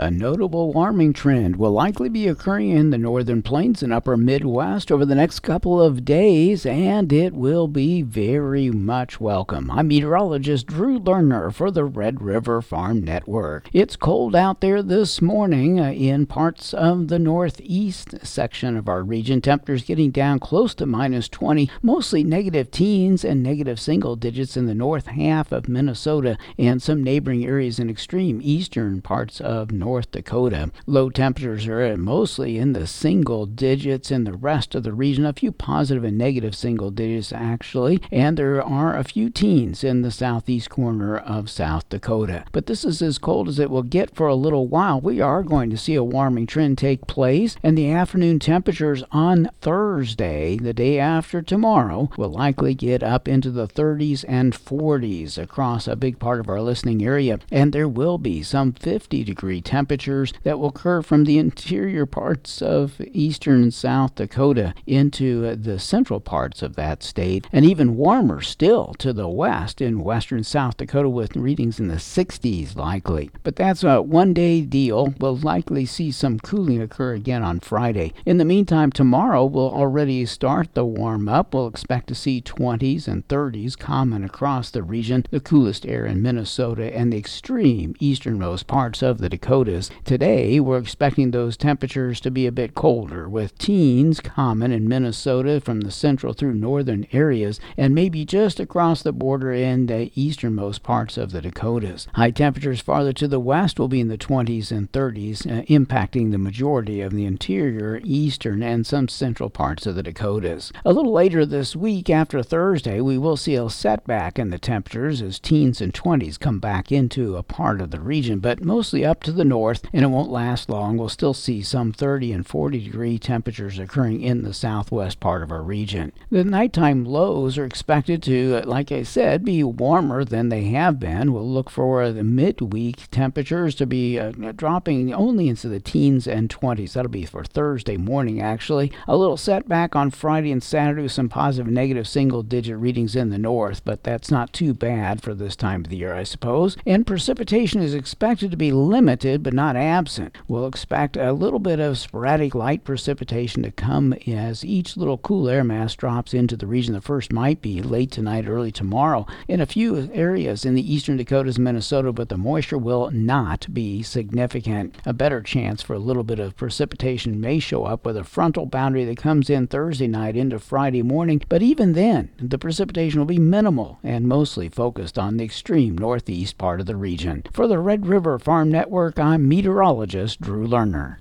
A notable warming trend will likely be occurring in the northern plains and upper Midwest over the next couple of days, and it will be very much welcome. I'm meteorologist Drew Lerner for the Red River Farm Network. It's cold out there this morning in parts of the northeast section of our region. Temperatures getting down close to minus 20, mostly negative teens and negative single digits in the north half of Minnesota and some neighboring areas in extreme eastern parts of North Dakota. Low temperatures are mostly in the single digits in the rest of the region, a few positive and negative single digits actually, and there are a few teens in the southeast corner of South Dakota. But this is as cold as it will get for a little while. We are going to see a warming trend take place, and the afternoon temperatures on Thursday, the day after tomorrow, will likely get up into the 30s and 40s across a big part of our listening area, and there will be some 50-degree temperatures that will occur from the interior parts of eastern South Dakota into the central parts of that state, and even warmer still to the west in western South Dakota with readings in the 60s likely. But that's a one-day deal. We'll likely see some cooling occur again on Friday. In the meantime, tomorrow will already start the warm-up. We'll expect to see 20s and 30s common across the region, the coolest air in Minnesota and the extreme easternmost parts of the Dakotas. Today, we're expecting those temperatures to be a bit colder, with teens common in Minnesota from the central through northern areas, and maybe just across the border in the easternmost parts of the Dakotas. High temperatures farther to the west will be in the 20s and 30s, impacting the majority of the interior, eastern, and some central parts of the Dakotas. A little later this week, after Thursday, we will see a setback in the temperatures as teens and 20s come back into a part of the region, but mostly up to the north, and it won't last long. We'll still see some 30 and 40 degree temperatures occurring in the southwest part of our region. The nighttime lows are expected to, like I said, be warmer than they have been. We'll look for the midweek temperatures to be dropping only into the teens and 20s. That'll be for Thursday morning, actually. A little setback on Friday and Saturday with some positive and negative single-digit readings in the north, but that's not too bad for this time of the year, I suppose. And precipitation is expected to be limited, but not absent. We'll expect a little bit of sporadic light precipitation to come as each little cool air mass drops into the region. The first might be late tonight, early tomorrow in a few areas in the eastern Dakotas and Minnesota, but the moisture will not be significant. A better chance for a little bit of precipitation may show up with a frontal boundary that comes in Thursday night into Friday morning, but even then, the precipitation will be minimal and mostly focused on the extreme northeast part of the region. For the Red River Farm Network, I'm meteorologist Drew Lerner.